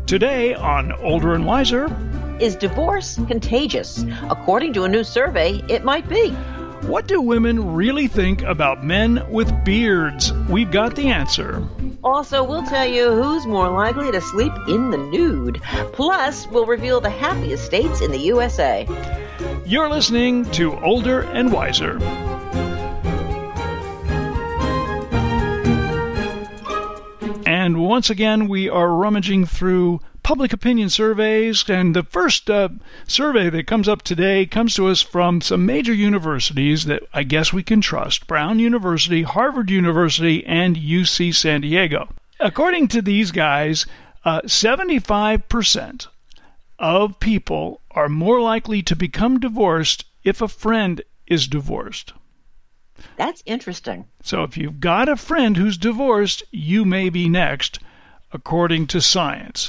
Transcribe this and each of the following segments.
Today on Older and Wiser. Is divorce contagious? According to a new survey, it might be. What do women really think about men with beards? We've got the answer. Also, we'll tell you who's more likely to sleep in the nude. Plus, we'll reveal the happiest states in the USA. You're listening to Older and Wiser. And once again, we are rummaging through public opinion surveys, and the first survey that comes up today comes to us from some major universities that I guess we can trust: Brown University, Harvard University, and UC San Diego. According to these guys, 75% of people are more likely to become divorced if a friend is divorced. That's interesting. So if you've got a friend who's divorced, you may be next, according to science.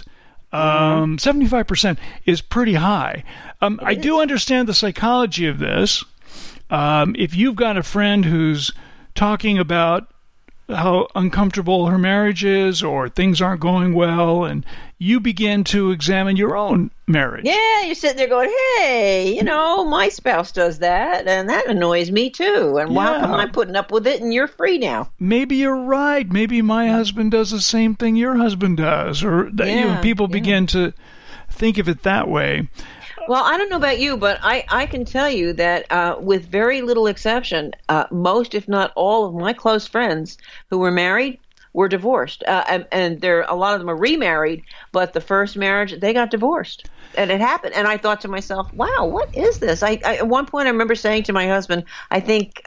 75% is pretty high. I do understand the psychology of this. If you've got a friend who's talking about how uncomfortable her marriage is or things aren't going well, and you begin to examine your own marriage. Yeah, you're sitting there going, hey, my spouse does that, and that annoys me too. And why am I putting up with it, and you're free now? Maybe you're right. Maybe my husband does the same thing your husband does. Or people begin to think of it that way. Well, I don't know about you, but I can tell you that with very little exception, most, if not all, of my close friends who were married were divorced. And a lot of them are remarried, but the first marriage, they got divorced. And it happened. And I thought to myself, wow, what is this? At one point, I remember saying to my husband, I think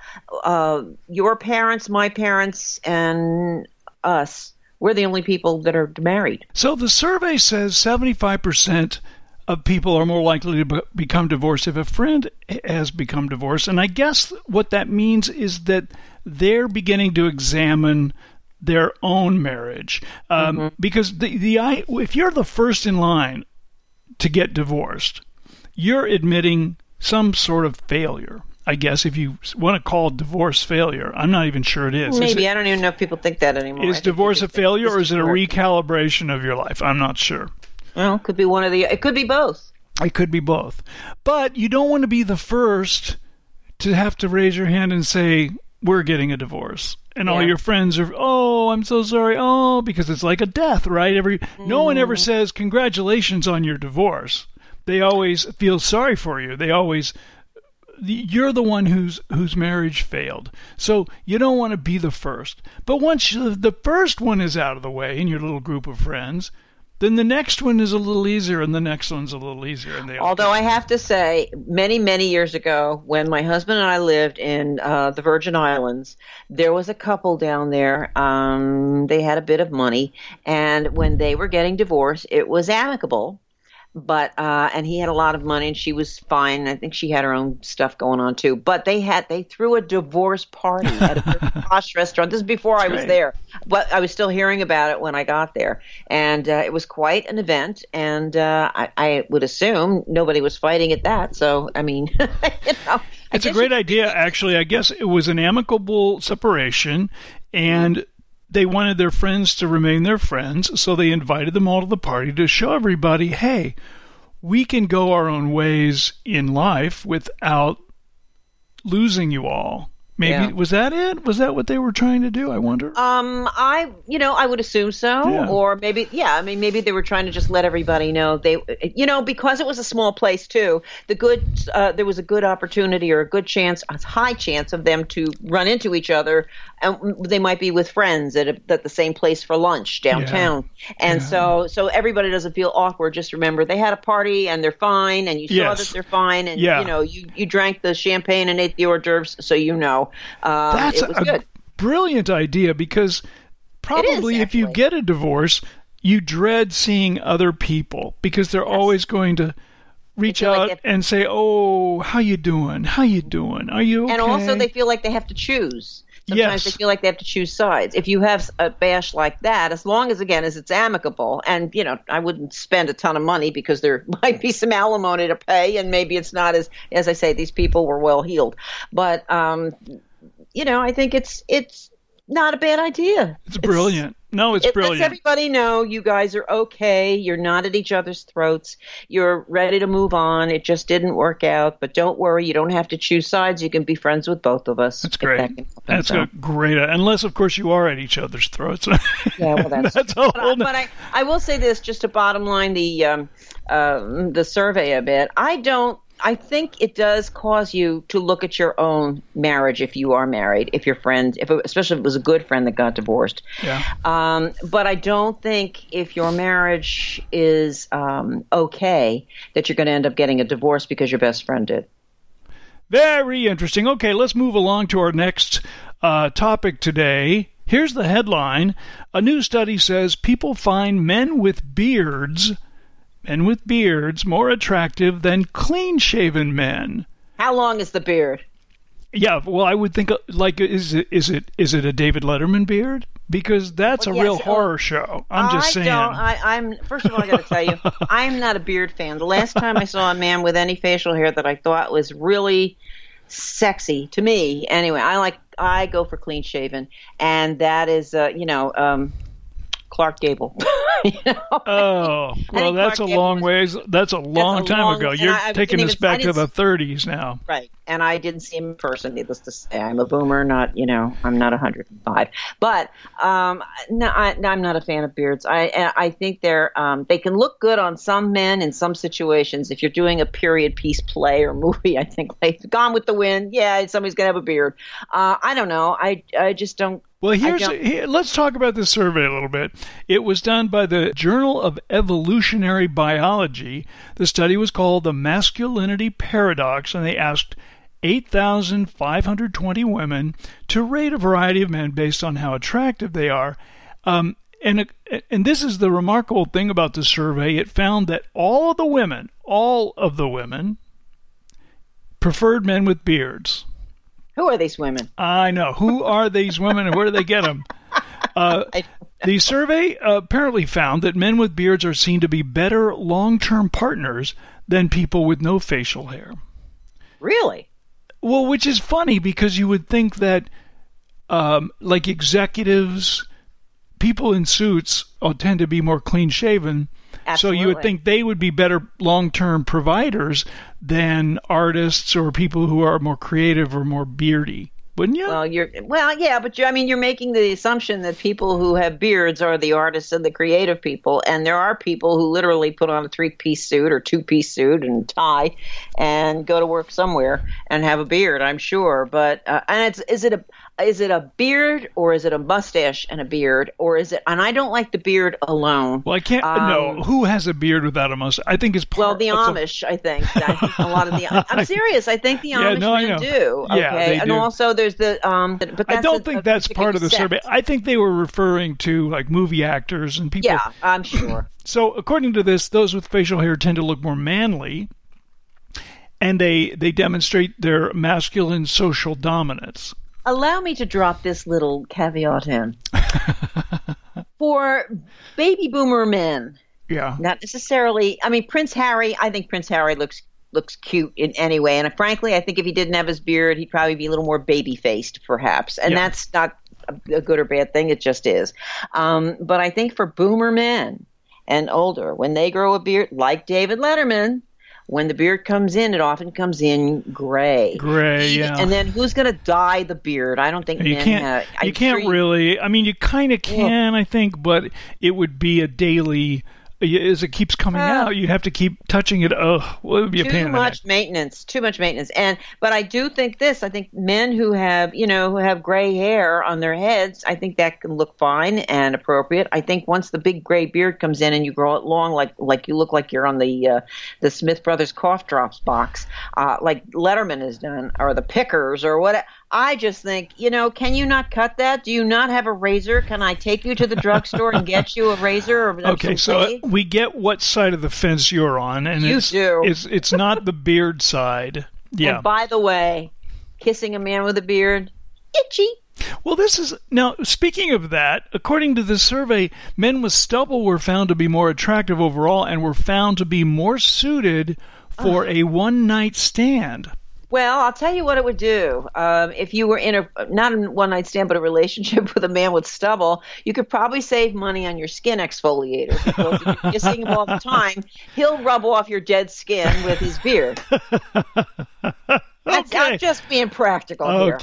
your parents, my parents, and us, we're the only people that are married. So the survey says 75% of people are more likely to become divorced if a friend has become divorced. And I guess what that means is that they're beginning to examine their own marriage. Because if you're the first in line to get divorced, you're admitting some sort of failure. I guess if you want to call divorce failure, I'm not even sure it is. Maybe. I don't even know if people think that anymore. Is divorce a failure, or is it a recalibration of your life? I'm not sure. Well, it could be one of the. It could be both. It could be both. But you don't want to be the first to have to raise your hand and say, we're getting a divorce. And all your friends are, oh, I'm so sorry. Oh, because it's like a death, right? No one ever says, congratulations on your divorce. They always feel sorry for you. You're the one whose marriage failed. So you don't want to be the first. But once the first one is out of the way in your little group of friends, then the next one is a little easier, and the next one's a little easier. Although I have to say, many, many years ago, when my husband and I lived in the Virgin Islands, there was a couple down there. They had a bit of money, and when they were getting divorced, it was amicable. But and he had a lot of money, and she was fine. I think she had her own stuff going on too. But they threw a divorce party at a very posh restaurant. This is before I was there, but I was still hearing about it when I got there, and it was quite an event. And I would assume nobody was fighting at that. So I mean, it's a great idea. Actually, I guess it was an amicable separation, and they wanted their friends to remain their friends, so they invited them all to the party to show everybody, hey, we can go our own ways in life without losing you all. Maybe was that it? Was that what they were trying to do? I wonder. I would assume so, or maybe, maybe they were trying to just let everybody know they, because it was a small place too. There was a good opportunity or a good chance, a high chance of them to run into each other, and they might be with friends at the same place for lunch downtown, and so everybody doesn't feel awkward. Just remember, they had a party and they're fine, and you saw that they're fine, and you drank the champagne and ate the hors d'oeuvres, so that's it was good. Brilliant idea, because probably if you get a divorce, you dread seeing other people because they're always going to reach out and say, oh, how you doing? How you doing? Are you okay? And also they feel like they have to choose. Sometimes they feel like they have to choose sides. If you have a bash like that, as long as, again, as it's amicable, and, I wouldn't spend a ton of money because there might be some alimony to pay, and maybe it's not as I say, these people were well healed. But, I think it's not a bad idea. It's brilliant. No, it's brilliant. It lets everybody know you guys are okay. You're not at each other's throats. You're ready to move on. It just didn't work out. But don't worry. You don't have to choose sides. You can be friends with both of us. That's great. That's a great. Unless, of course, you are at each other's throats. Yeah, well, that's all. But I will say this, just to bottom line the survey a bit. I think it does cause you to look at your own marriage if you are married, if your friend, especially if it was a good friend that got divorced. Yeah. But I don't think if your marriage is okay that you're going to end up getting a divorce because your best friend did. Very interesting. Okay, let's move along to our next topic today. Here's the headline. A new study says people find men with beards more attractive than clean-shaven men. How long is the beard? Yeah, well, I would think, like, is it a David Letterman beard? Because that's a real horror show. I'm just saying. I'm first of all, I got to tell you, I'm not a beard fan. The last time I saw a man with any facial hair that I thought was really sexy to me, anyway, I go for clean-shaven, and that is, Clark Gable. Oh, well, that's a long ways. That's a long time ago. You're taking us back to the 30s now. Right. And I didn't see him in person, needless to say. I'm a boomer, I'm not 105. But I'm not a fan of beards. I think they can look good on some men in some situations. If you're doing a period piece play or movie, I think like Gone with the Wind, yeah, somebody's going to have a beard. I don't know. I just don't. Well, let's talk about this survey a little bit. It was done by the Journal of Evolutionary Biology. The study was called The Masculinity Paradox, and they asked 8,520 women to rate a variety of men based on how attractive they are. And this is the remarkable thing about the survey. It found that all of the women preferred men with beards. Who are these women? I know. Who are these women and where do they get them? The survey apparently found that men with beards are seen to be better long-term partners than people with no facial hair. Really? Well, which is funny because you would think that like executives, people in suits tend to be more clean-shaven. Absolutely. So you would think they would be better long-term providers than artists or people who are more creative or more beardy, wouldn't you? But you're making the assumption that people who have beards are the artists and the creative people, and there are people who literally put on a 3-piece suit or 2-piece suit and tie and go to work somewhere and have a beard, I'm sure. But is it a beard or is it a mustache and a beard or is it? And I don't like the beard alone. Well, I can't. No, who has a beard without a mustache? I think it's the Amish. I think a lot of the. I'm serious. I think the Amish men do. Okay? Yeah, they and do. Also there's the. But I don't think that's part of the survey. I think they were referring to like movie actors and people. Yeah, I'm sure. So according to this, those with facial hair tend to look more manly, and they demonstrate their masculine social dominance. Allow me to drop this little caveat in. For baby boomer men, not necessarily. I mean, Prince Harry. I think Prince Harry looks cute in any way, and frankly, I think if he didn't have his beard, he'd probably be a little more baby faced, perhaps. And that's not a good or bad thing; it just is. But I think for boomer men and older, when they grow a beard, like David Letterman. When the beard comes in, it often comes in gray. Yeah. And then who's going to dye the beard? I don't think you can't. You can't really. I mean, you kind of can, I think, but it would be a daily. As it keeps coming out, you have to keep touching it. Oh, well, it would be a pain in the neck. Too much maintenance. But I do think this. I think men who have gray hair on their heads, I think that can look fine and appropriate. I think once the big gray beard comes in and you grow it long, like you look like you're on the Smith Brothers cough drops box, like Letterman has done, or the Pickers, or what. I just think, can you not cut that? Do you not have a razor? Can I take you to the drugstore and get you a razor? Okay, so we get what side of the fence you're on, and it's not the beard side. Yeah. And by the way, kissing a man with a beard, itchy. Well, now, speaking of that, according to the survey, men with stubble were found to be more attractive overall and were found to be more suited for a one-night stand. Well, I'll tell you what it would do. If you were in not a one-night stand, but a relationship with a man with stubble, you could probably save money on your skin exfoliator because if you're kissing him all the time, he'll rub off your dead skin with his beard. I'm just being practical here.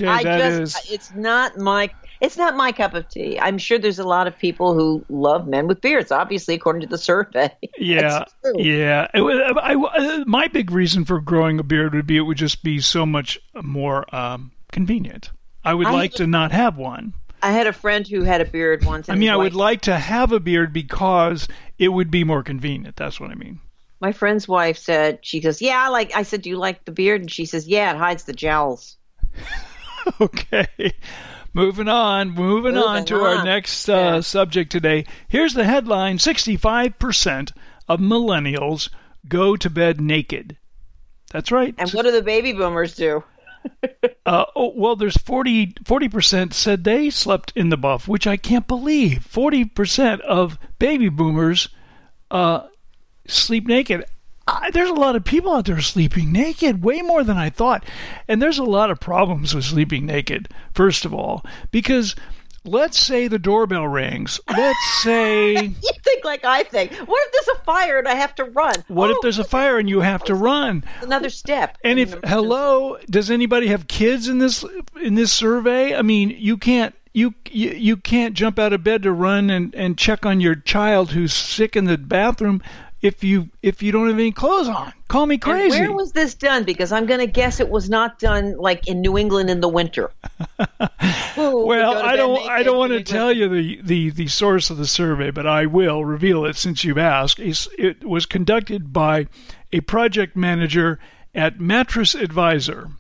It's not my cup of tea. I'm sure there's a lot of people who love men with beards, obviously, according to the survey. Yeah, yeah. My big reason for growing a beard would be it would just be so much more convenient. I would like to not have one. I had a friend who had a beard once. I would like to have a beard because it would be more convenient. That's what I mean. My friend's wife said, she goes, yeah, I said, do you like the beard? And she says, yeah, it hides the jowls. Okay. Moving on to our next subject today. Here's the headline: 65% of millennials go to bed naked. That's right. And what do the baby boomers do? There's 40% said they slept in the buff, which I can't believe. 40% of baby boomers sleep naked. There's a lot of people out there sleeping naked, way more than I thought. And there's a lot of problems with sleeping naked, first of all, because let's say the doorbell rings. Let's say... You think like I think. What if there's a fire and I have to run? What if there's a fire and you have to run? Another step. And does anybody have kids in this survey? I mean, you can't jump out of bed to run and check on your child who's sick in the bathroom if you don't have any clothes on. Call me crazy. And where was this done? Because I'm going to guess it was not done like in New England in the winter. Well, I don't want to tell you the source of the survey, but I will reveal it since you've asked. It was conducted by a project manager at Mattress Advisor.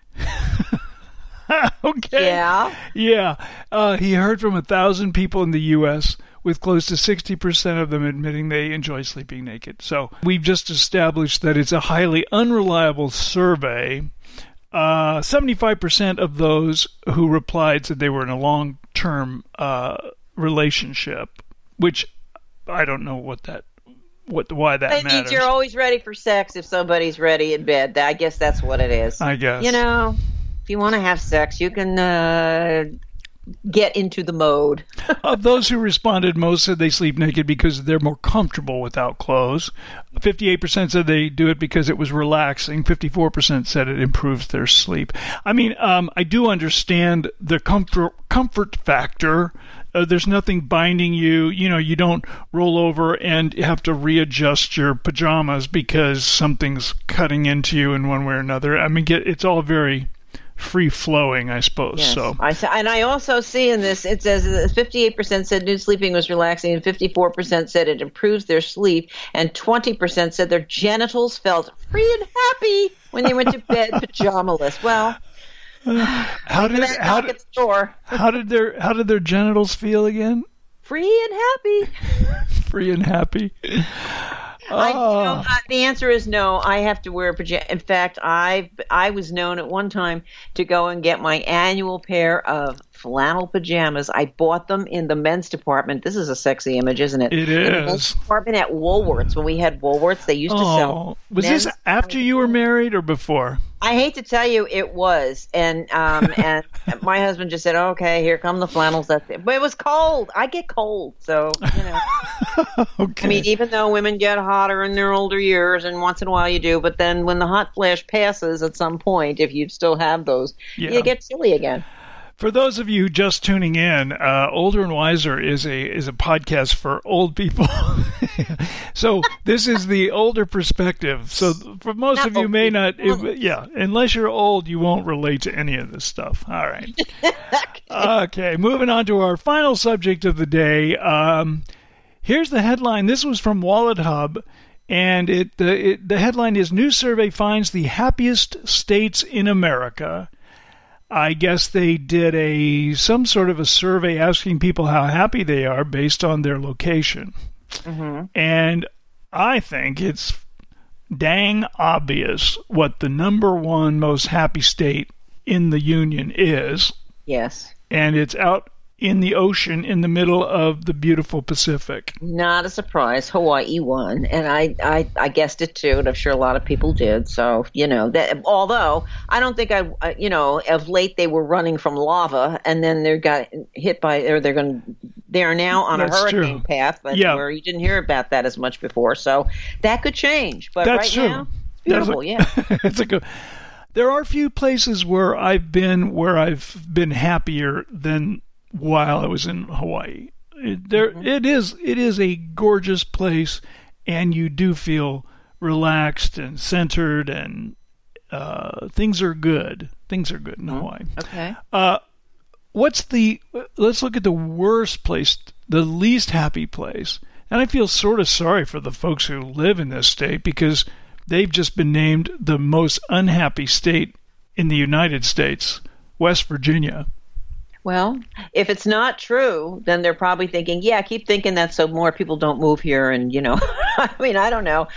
Okay. Yeah. He heard from 1,000 people in the U.S., with close to 60% of them admitting they enjoy sleeping naked. So we've just established that it's a highly unreliable survey. 75% of those who replied said they were in a long-term relationship, which I don't know why that matters. It means you're always ready for sex if somebody's ready in bed. I guess that's what it is. I guess. If you want to have sex, you can get into the mode. Of those who responded, most said they sleep naked because they're more comfortable without clothes. 58% said they do it because it was relaxing. 54% said it improves their sleep. I mean, I do understand the comfort factor. There's nothing binding you. You don't roll over and have to readjust your pajamas because something's cutting into you in one way or another. I mean, it's all very free-flowing, I suppose. Yes. So, I also see in this, it says 58% said nude sleeping was relaxing, and 54% said it improves their sleep, and 20% said their genitals felt free and happy when they went to bed pajamaless. Well, how did their genitals feel again? Free and happy. Free and happy. The answer is no. I have to wear pajamas. In fact, I was known at one time to go and get my annual pair of flannel pajamas. I bought them in the men's department. This is a sexy image, isn't it? It is. In the men's department at Woolworths. When we had Woolworths, they used to sell. Was this after you were married or before? I hate to tell you, it was, and my husband just said, "Okay, here come the flannels." That's it. But it was cold. I get cold, so Okay. I mean, even though women get hotter in their older years, and once in a while you do, but then when the hot flash passes, at some point, if you still have those, you get chilly again. For those of you just tuning in, Older and Wiser is a podcast for old people. So this is the older perspective. So for most of you may not, unless you're old, you won't relate to any of this stuff. All right. Okay, moving on to our final subject of the day. Here's the headline. This was from Wallet Hub, and the headline is "New Survey Finds the Happiest States in America." I guess they did some sort of a survey asking people how happy they are based on their location. Mm-hmm. And I think it's dang obvious what the number one most happy state in the union is. Yes. And it's out in the ocean in the middle of the beautiful Pacific. Not a surprise. Hawaii won, and I guessed it too, and I'm sure a lot of people did. So that. Although I don't think of late they were running from lava, and then they got hit by, or they are now on a hurricane path, where you didn't hear about that as much before. So that could change, but that's true. Now, it's beautiful. It's there are few places where I've been happier than while I was in Hawaii. It is a gorgeous place, and you do feel relaxed and centered, and things are good. Things are good in Hawaii. Okay. Let's look at the worst place, the least happy place. And I feel sort of sorry for the folks who live in this state, because they've just been named the most unhappy state in the United States, West Virginia. Well, if it's not true, then they're probably thinking, keep thinking that so more people don't move here. And, I mean, I don't know.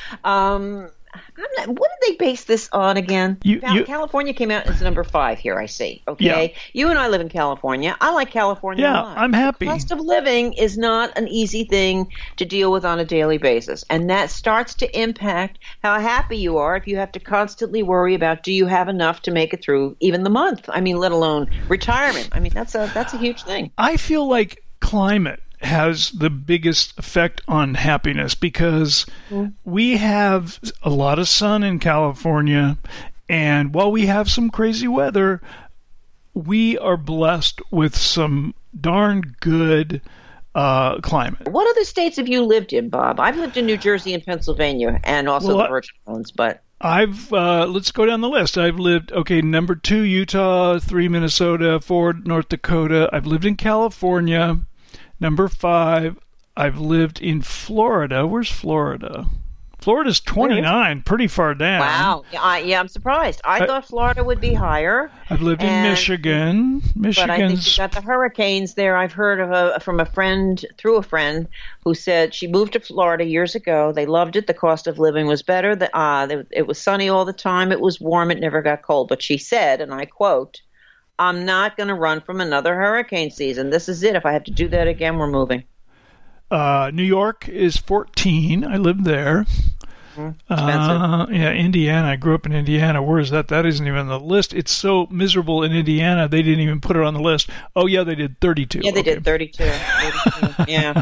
What did they base this on again? California came out as number 5 here, I see. Okay. Yeah. You and I live in California. I like California a lot. I'm happy. The cost of living is not an easy thing to deal with on a daily basis. And that starts to impact how happy you are if you have to constantly worry about, do you have enough to make it through even the month? I mean, let alone retirement. I mean, that's a huge thing. I feel like climate has the biggest effect on happiness, because we have a lot of sun in California, and while we have some crazy weather, we are blessed with some darn good climate. What other states have you lived in, Bob? I've lived in New Jersey and Pennsylvania, and also the Virgin Islands, but let's go down the list. I've lived, number 2, Utah, 3, Minnesota, 4, North Dakota. I've lived in California. Number 5, I've lived in Florida. Where's Florida? Florida's 29, pretty far down. Wow. I'm surprised. I thought Florida would be higher. I've lived in Michigan. But I think you got the hurricanes there. I've heard from a friend, through a friend, who said she moved to Florida years ago. They loved it. The cost of living was better. It was sunny all the time. It was warm. It never got cold. But she said, and I quote, "I'm not going to run from another hurricane season. This is it. If I have to do that again, we're moving." New York is 14. I lived there. Expensive. Indiana. I grew up in Indiana. Where is that? That isn't even on the list. It's so miserable in Indiana, they didn't even put it on the list. Oh, yeah, they did 32. Yeah, they did 32. Yeah.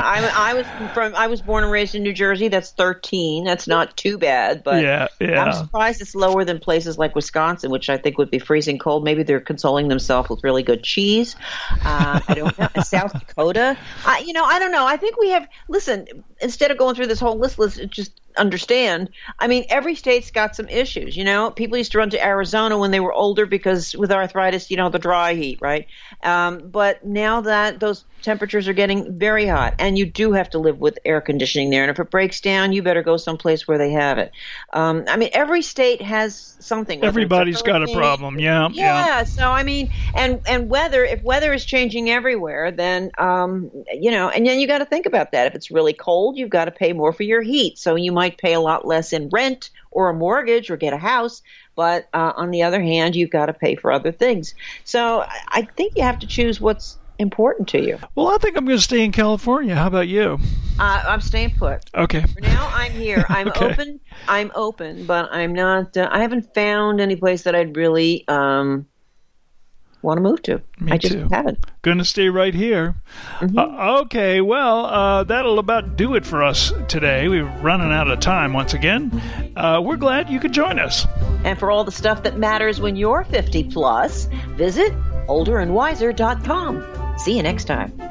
I was born and raised in New Jersey. That's 13. That's not too bad, but I'm surprised it's lower than places like Wisconsin, which I think would be freezing cold. Maybe they're consoling themselves with really good cheese. I don't know. South Dakota. I don't know. I think we have. Listen, instead of going through this whole list, let's just understand. I mean, every state's got some issues. People used to run to Arizona when they were older because with arthritis, the dry heat, right? But now that those temperatures are getting very hot, and you do have to live with air conditioning there. And if it breaks down, you better go someplace where they have it. I mean, every state has something. Everybody's got a problem. Yeah. So I mean, and if weather is changing everywhere, then and then you got to think about that. If it's really cold, you've got to pay more for your heat. So you might pay a lot less in rent or a mortgage or get a house. But on the other hand, you've got to pay for other things. So I think you have to choose what's important to you. Well, I think I'm going to stay in California. How about you? I'm staying put. Okay. For now, I'm here. I'm open. I'm open, but I'm not. I haven't found any place that I'd really want to move to. I just haven't. Going to stay right here. Mm-hmm. Okay. Well, that'll about do it for us today. We're running out of time once again. We're glad you could join us. And for all the stuff that matters when you're 50 plus, visit olderandwiser.com. See you next time.